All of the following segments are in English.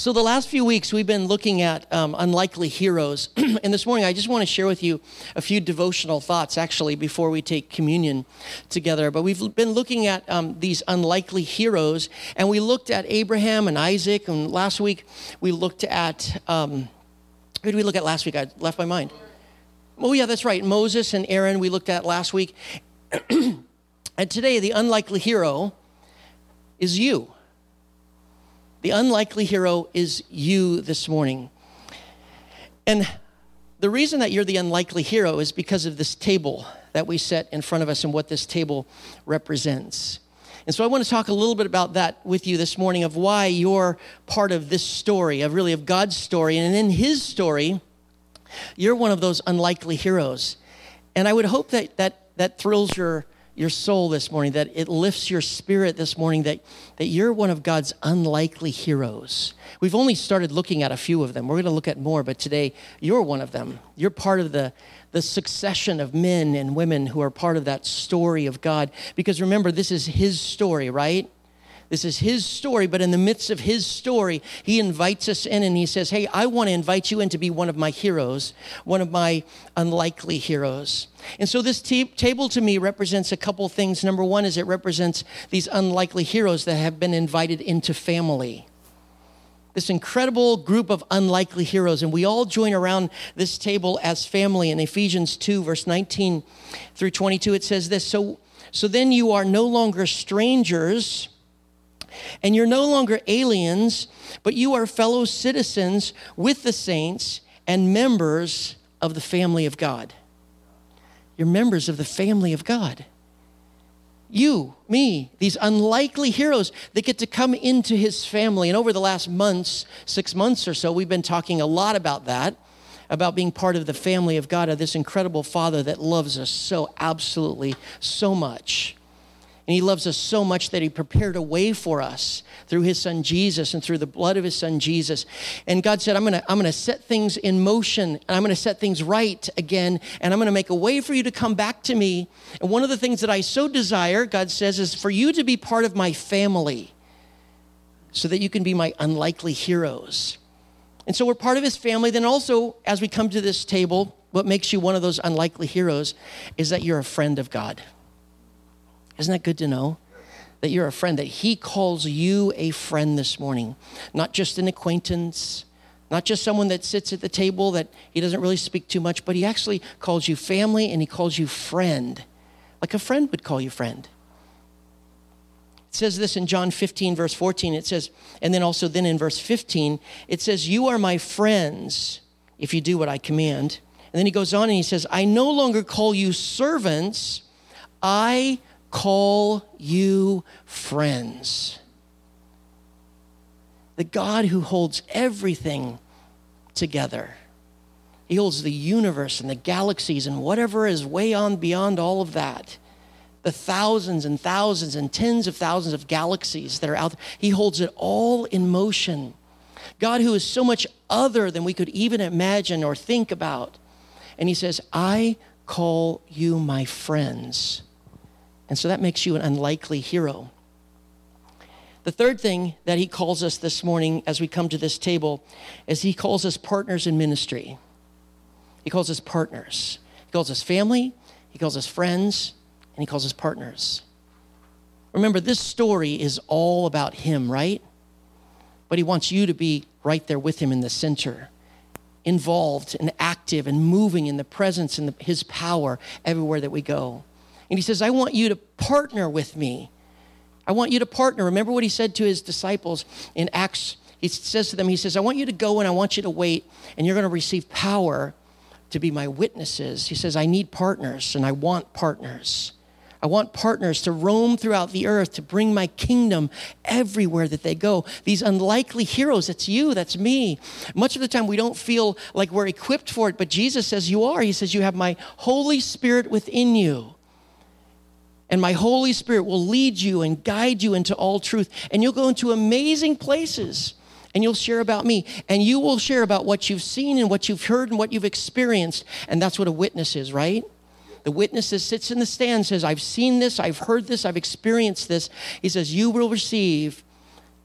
So the last few weeks, we've been looking at unlikely heroes. And this morning, I just want to share with you a few devotional thoughts, actually, before we take communion together. But we've been looking at these unlikely heroes. And we looked at Abraham and Isaac. And last week, we looked at, who did we look at last week? I left my mind. Oh, yeah, that's right. Moses and Aaron we looked at last week. And today, the unlikely hero is you. The unlikely hero is you this morning. And the reason that you're the unlikely hero is because of this table that we set in front of us and what this table represents. And so I want to talk a little bit about that with you this morning, of why you're part of this story, of God's story. And in his story, you're one of those unlikely heroes. And I would hope that thrills your soul this morning, that it lifts your spirit this morning, that you're one of God's unlikely heroes. We've only started looking at a few of them. We're going to look at more, but today you're one of them. You're part of the succession of men and women who are part of that story of God. Because remember, this is his story, right? This is his story, but in the midst of his story, he invites us in and he says, hey, I want to invite you in to be one of my heroes, one of my unlikely heroes. And so this table to me represents a couple things. Number one is it represents these unlikely heroes that have been invited into family. This incredible group of unlikely heroes, and we all join around this table as family. In Ephesians 2, verse 19 through 22, it says this, so then you are no longer strangers, and you're no longer aliens, but you are fellow citizens with the saints and members of the family of God. You're members of the family of God. You, me, these unlikely heroes that get to come into his family. And over the last 6 months or so, we've been talking a lot about that, about being part of the family of God, of this incredible Father that loves us so absolutely, so much. And he loves us so much that he prepared a way for us through his son Jesus and through the blood of his son Jesus. And God said, I'm going to set things in motion, and I'm going to set things right again, and I'm going to make a way for you to come back to me. And one of the things that I so desire, God says, is for you to be part of my family so that you can be my unlikely heroes. And so we're part of his family. Then also, as we come to this table, what makes you one of those unlikely heroes is that you're a friend of God. Isn't that good to know? That you're a friend, that he calls you a friend this morning. Not just an acquaintance, not just someone that sits at the table that he doesn't really speak too much, but he actually calls you family and he calls you friend. Like a friend would call you friend. It says this in John 15, verse 14. It says, and then also in verse 15, it says, you are my friends if you do what I command. And then he goes on and he says, I no longer call you servants, I call you friends. The God who holds everything together. He holds the universe and the galaxies and whatever is way on beyond all of that. The thousands and thousands and tens of thousands of galaxies that are out there. He holds it all in motion. God who is so much other than we could even imagine or think about. And he says, I call you my friends. And so that makes you an unlikely hero. The third thing that he calls us this morning as we come to this table is he calls us partners in ministry. He calls us partners. He calls us family, he calls us friends, and he calls us partners. Remember, this story is all about him, right? But he wants you to be right there with him in the center, involved and active and moving in the presence and his power everywhere that we go. And he says, I want you to partner with me. I want you to partner. Remember what he said to his disciples in Acts. He says to them, he says, I want you to go and I want you to wait, and you're going to receive power to be my witnesses. He says, I need partners, and I want partners. I want partners to roam throughout the earth, to bring my kingdom everywhere that they go. These unlikely heroes, that's you, that's me. Much of the time we don't feel like we're equipped for it, but Jesus says you are. He says, you have my Holy Spirit within you. And my Holy Spirit will lead you and guide you into all truth. And you'll go into amazing places. And you'll share about me. And you will share about what you've seen and what you've heard and what you've experienced. And that's what a witness is, right? The witness that sits in the stand says, I've seen this, I've heard this, I've experienced this. He says, you will receive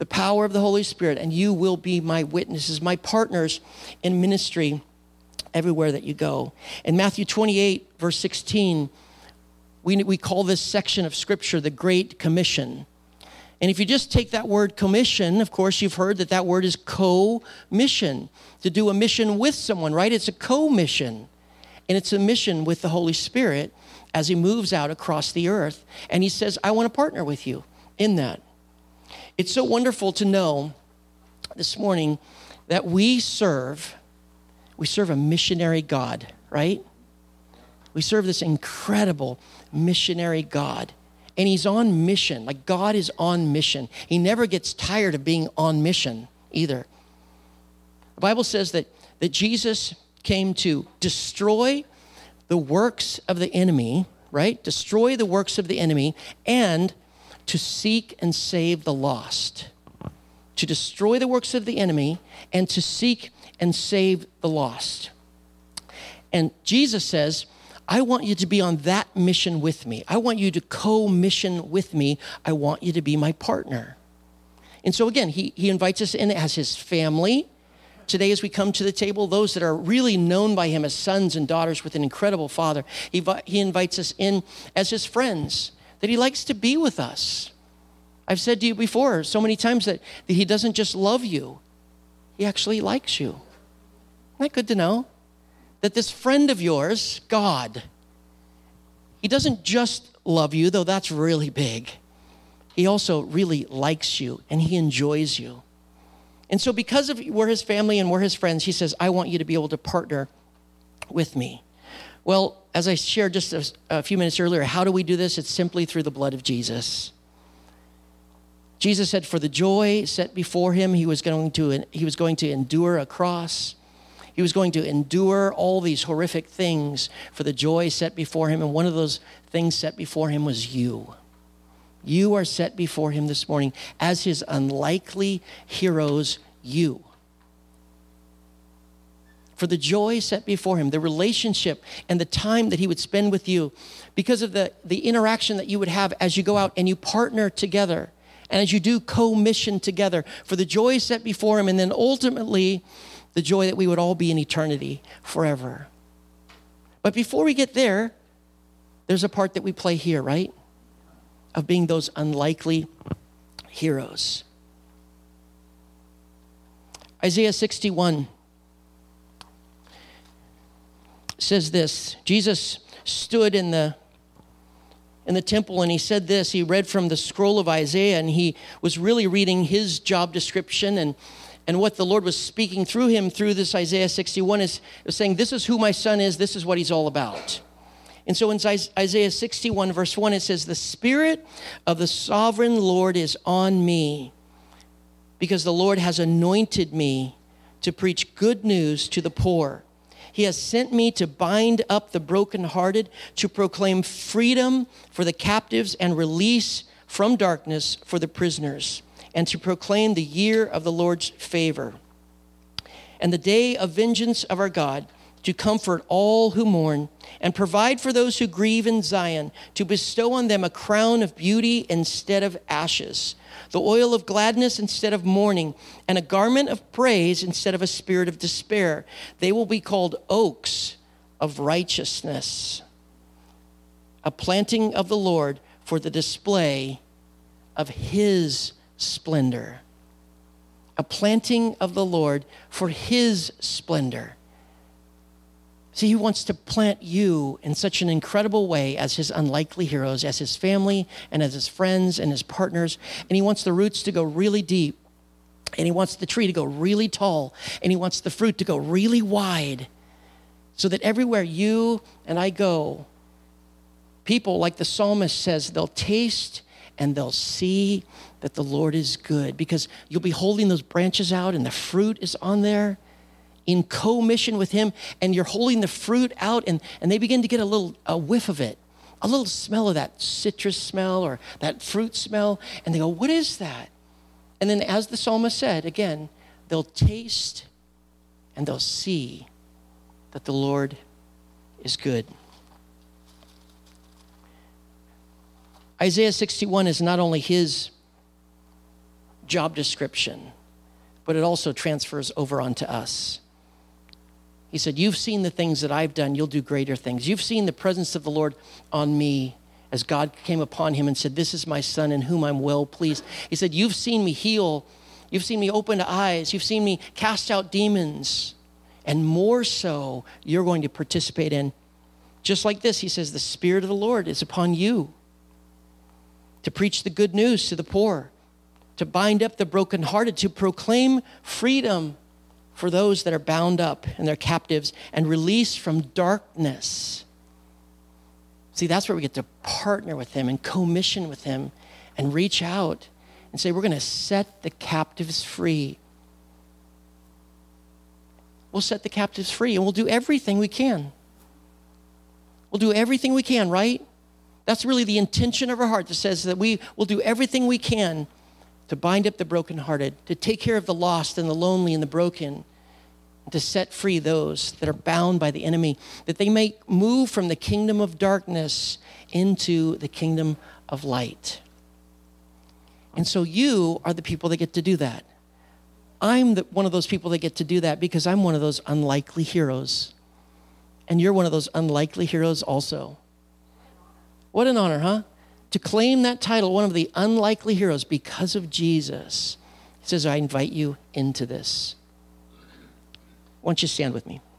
the power of the Holy Spirit, and you will be my witnesses, my partners in ministry everywhere that you go. In Matthew 28, verse 16, we call this section of Scripture the Great Commission. And if you just take that word commission, of course, you've heard that word is co-mission, to do a mission with someone, right? It's a co-mission, and it's a mission with the Holy Spirit as he moves out across the earth. And he says, I want to partner with you in that. It's so wonderful to know this morning that we serve a missionary God, right? We serve this incredible missionary God. And he's on mission. Like, God is on mission. He never gets tired of being on mission either. The Bible says that Jesus came to destroy the works of the enemy, right? Destroy the works of the enemy, and to seek and save the lost. To destroy the works of the enemy and to seek and save the lost. And Jesus says, I want you to be on that mission with me. I want you to co-mission with me. I want you to be my partner. And so again, he invites us in as his family. Today, as we come to the table, those that are really known by him as sons and daughters with an incredible Father, he invites us in as his friends, that he likes to be with us. I've said to you before so many times that he doesn't just love you, he actually likes you. Isn't that good to know? That this friend of yours, God, he doesn't just love you, though that's really big. He also really likes you, and he enjoys you. And so because we're his family and we're his friends, he says, I want you to be able to partner with me. Well, as I shared just a few minutes earlier, how do we do this? It's simply through the blood of Jesus. Jesus said for the joy set before him, he was going to endure a cross. He was going to endure all these horrific things for the joy set before him. And one of those things set before him was you. You are set before him this morning as his unlikely heroes, you. For the joy set before him, the relationship and the time that he would spend with you, because of the interaction that you would have as you go out and you partner together, and as you do co-mission together, for the joy set before him, and then ultimately the joy that we would all be in eternity forever. But before we get there, there's a part that we play here, right? Of being those unlikely heroes. Isaiah 61 says this. Jesus stood in the temple and he said this. He read from the scroll of Isaiah, and he was really reading his job description, and what the Lord was speaking through him through this Isaiah 61 is saying, this is who my son is, this is what he's all about. And so in Isaiah 61 verse 1, it says, the Spirit of the sovereign Lord is on me, because the Lord has anointed me to preach good news to the poor. He has sent me to bind up the brokenhearted, to proclaim freedom for the captives and release from darkness for the prisoners, and to proclaim the year of the Lord's favor and the day of vengeance of our God, to comfort all who mourn and provide for those who grieve in Zion, to bestow on them a crown of beauty instead of ashes, the oil of gladness instead of mourning, and a garment of praise instead of a spirit of despair. They will be called oaks of righteousness, a planting of the Lord for the display of his splendor. A planting of the Lord for his splendor. See, he wants to plant you in such an incredible way as his unlikely heroes, as his family and as his friends and his partners. And he wants the roots to go really deep. And he wants the tree to go really tall. And he wants the fruit to go really wide. So that everywhere you and I go, people, like the psalmist says, they'll taste and they'll see that the Lord is good. Because you'll be holding those branches out and the fruit is on there, in co-mission with him, and you're holding the fruit out, and they begin to get a whiff of it, a little smell of that citrus smell or that fruit smell, and they go, what is that? And then as the psalmist said, again, they'll taste and they'll see that the Lord is good. Isaiah 61 is not only his job description, but it also transfers over onto us. He said, you've seen the things that I've done, you'll do greater things. You've seen the presence of the Lord on me as God came upon him and said, this is my son in whom I'm well pleased. He said, you've seen me heal. You've seen me open eyes. You've seen me cast out demons. And more so, you're going to participate in. Just like this, he says, the Spirit of the Lord is upon you to preach the good news to the poor, to bind up the brokenhearted, to proclaim freedom for those that are bound up and they're captives, and release from darkness. See, that's where we get to partner with him and commission with him and reach out and say, we're going to set the captives free. We'll set the captives free, and we'll do everything we can. We'll do everything we can, right? That's really the intention of our heart that says that we will do everything we can to bind up the brokenhearted, to take care of the lost and the lonely and the broken, to set free those that are bound by the enemy, that they may move from the kingdom of darkness into the kingdom of light. And so you are the people that get to do that. I'm one of those people that get to do that because I'm one of those unlikely heroes. And you're one of those unlikely heroes also. What an honor, huh? To claim that title, one of the unlikely heroes because of Jesus. He says, I invite you into this. Why don't you stand with me?